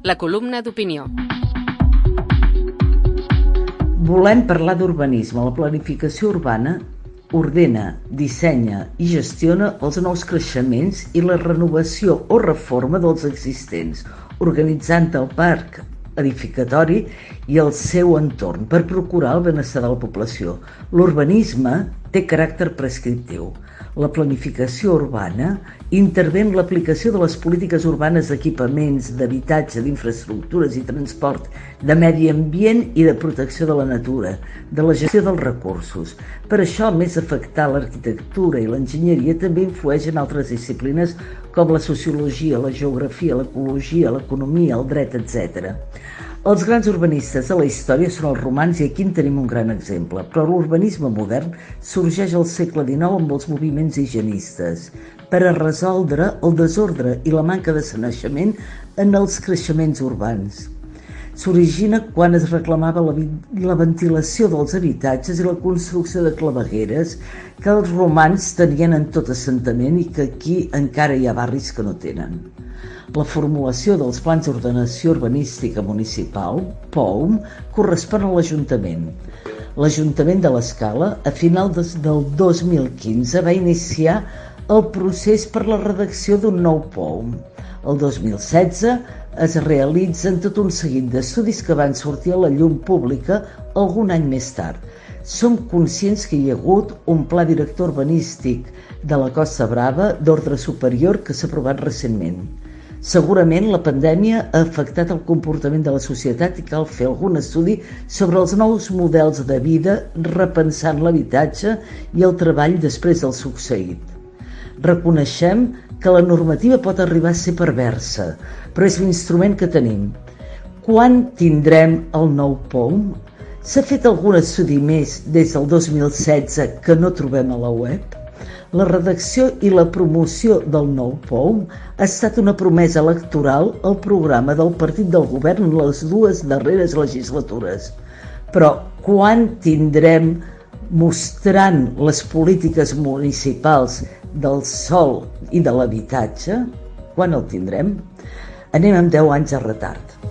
La columna d'opinió. Volem parlar d'urbanisme. La planificació urbana ordena, dissenya i gestiona els nous creixements i la renovació o reforma dels existents, organitzant el parc edificatori i el seu entorn per procurar el benestar de la població. L'urbanisme té caràcter prescriptiu. La planificació urbana intervé en l'aplicació de les polítiques urbanes d'equipaments, d'habitatge, d'infraestructures i transport, de medi ambient i de protecció de la natura, de la gestió dels recursos. Per això, a més d'afectar l'arquitectura i l'enginyeria, també influeix en altres disciplines com la sociologia, la geografia, l'ecologia, l'economia, el dret, etc. Els grans urbanistes de la història són els romans i aquí en tenim un gran exemple, però l'urbanisme modern sorgeix al segle XIX amb els moviments higienistes per a resoldre el desordre i la manca de sanejament en els creixements urbans. S'origina quan es reclamava la ventilació dels habitatges i la construcció de clavegueres que els romans tenien en tot assentament i que aquí encara hi ha barris que no tenen. La formulació dels plans d'ordenació urbanística municipal, POUM, correspon a l'Ajuntament. L'Ajuntament de l'Escala, a final del 2015, va iniciar el procés per la redacció d'un nou POUM. El 2016 es realitzen tot un seguit d'estudis que van sortir a la llum pública algun any més tard. Som conscients que hi ha hagut un pla director urbanístic de la Costa Brava d'ordre superior que s'ha aprovat recentment. Segurament la pandèmia ha afectat el comportament de la societat i cal fer algun estudi sobre els nous models de vida repensant l'habitatge i el treball després del succeït. Reconeixem que la normativa pot arribar a ser perversa, però és l'instrument que tenim. Quan tindrem el nou POUM? S'ha fet algun estudi més des del 2016 que no trobem a la web? La redacció i la promoció del nou POUM ha estat una promesa electoral al programa del partit del govern en les dues darreres legislatures. Però quan tindrem mostrant les polítiques municipals del sòl i de l'habitatge? Quan el tindrem? Anem amb 10 anys de retard.